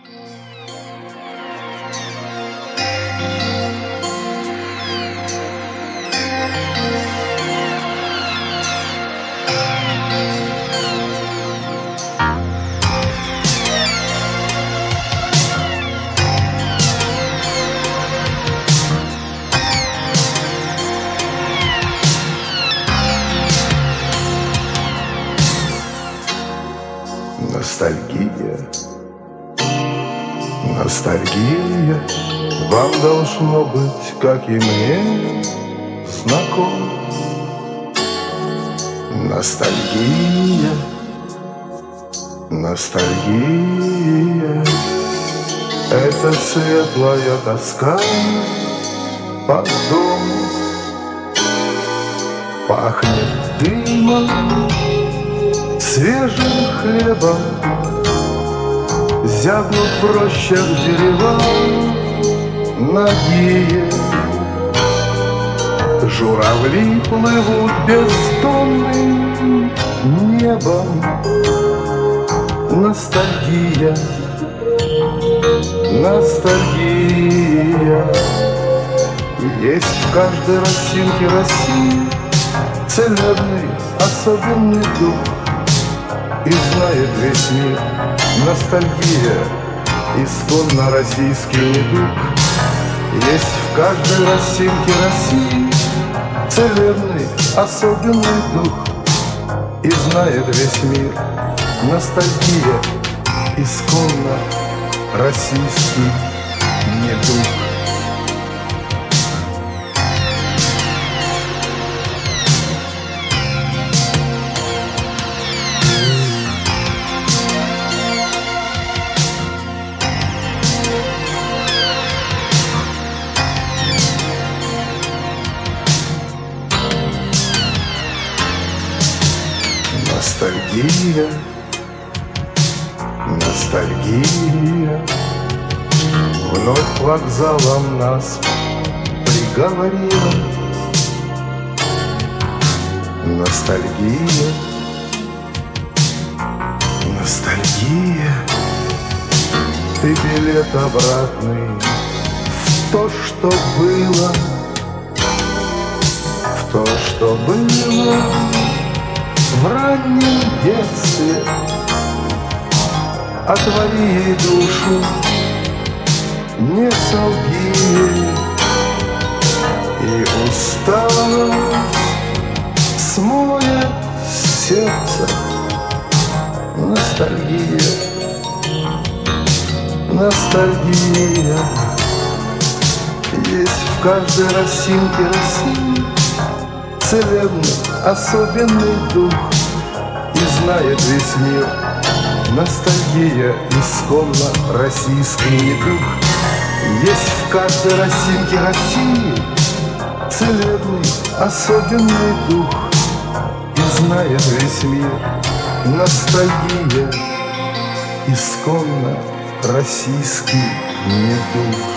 Ностальгия, ностальгия вам должно быть, как и мне, знакомо. Ностальгия, ностальгия — это светлая тоска по дому. Пахнет дымом, свежим хлебом, зябнут в рощах дерева нагие. Журавли плывут бездонным небом. Ностальгия, ностальгия. Есть в каждой росинке России целебный особенный дух, и знает весь мир. Ностальгия — исконно российский недуг. Есть в каждой росинке России целебный особенный дух, и знает весь мир. Ностальгия — исконно российский недуг. Ностальгия, ностальгия вновь к вокзалам нас приговорила. Ностальгия, ностальгия. Ты билет обратный в то, что было, в то, что было в раннем детстве. Отвори ей душу, не солги ей, и усталость смоет сердце. Ностальгия, ностальгия. Есть в каждой росинке России целебный особенный дух, и знает весь мир. Ностальгия — исконно российский недуг. Есть в каждой росинке России целебный особенный дух, и знает весь мир. Ностальгия — исконно российский недуг.